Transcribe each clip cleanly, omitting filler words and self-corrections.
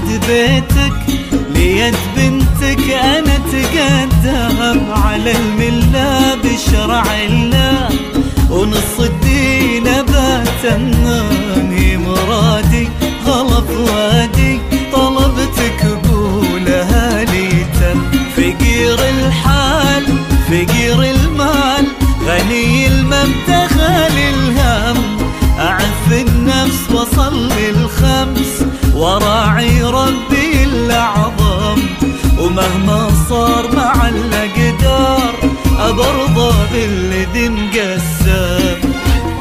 بعد بيتك ليد بنتك أنا تقدم على الملة بشرع الله، ونص الدين بتمني مرادي غلط وادي طلبتك قولها لي تم. فقير الحال فقير المال غني المبدأ خالي الهم، أعف النفس وصلي الخمس وراعي ربي الأعظم، ومهما صار مع الأقدار أبرضى بالذي مقسم.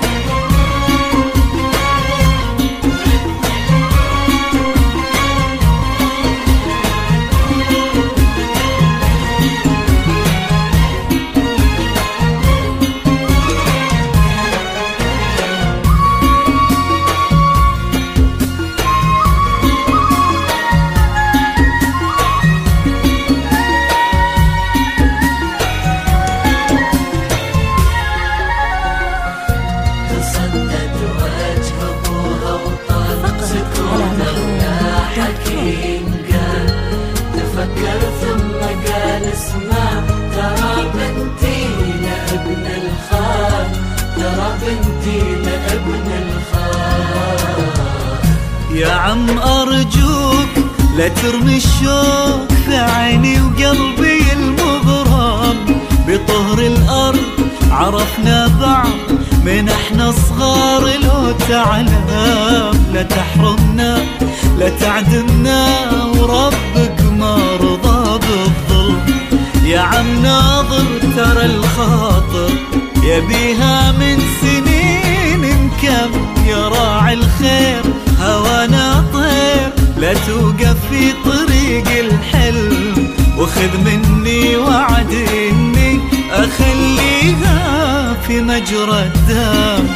تفكر ثم قال اسمع، ترى بنتي لابن الخال، ترى بنتي لابن الخال. يا عم أرجوك لا ترمي الشوق في عيني وقلبي المغرم، بطهر الأرض عرفنا بعض من احنا صغار، لو تعلم لا تحرمنا لا تعدمنا، وربك ما رضى بالظلم. يا عم ناظر ترى الخاطر يبيها من سنين كم، يا راعي الخير هوانا طير لا توقف في طريق الحلم، وخذ مني وعد اني اخليها في مجرى الدم.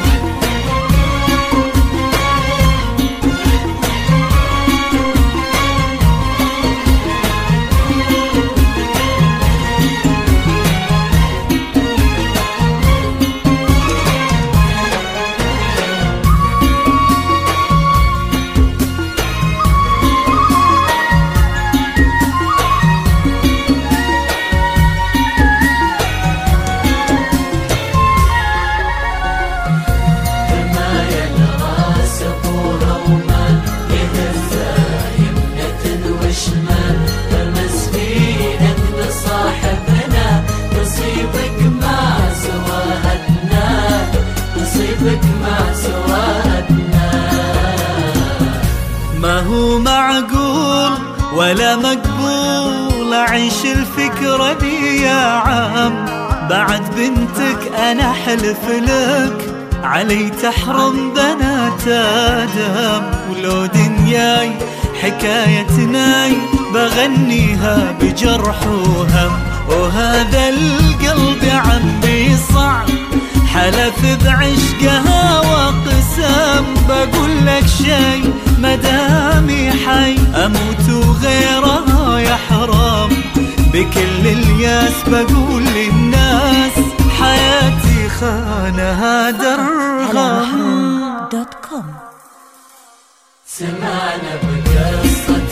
ما هو معقول ولا مقبول أعيش الفكرة دي يا عم، بعد بنتك أنا حلف لك علي تحرم بنات آدم، ولو دنياي حكايتناي بغنيها بجرح وهم، وهذا القلب عمي صعب حلف بعشقها وقسم، بقول لك شي مدامي حي اموت وغيرها يحرم، بكل الياس بقول للناس حياتي خانها درغم. سمعنا بقصة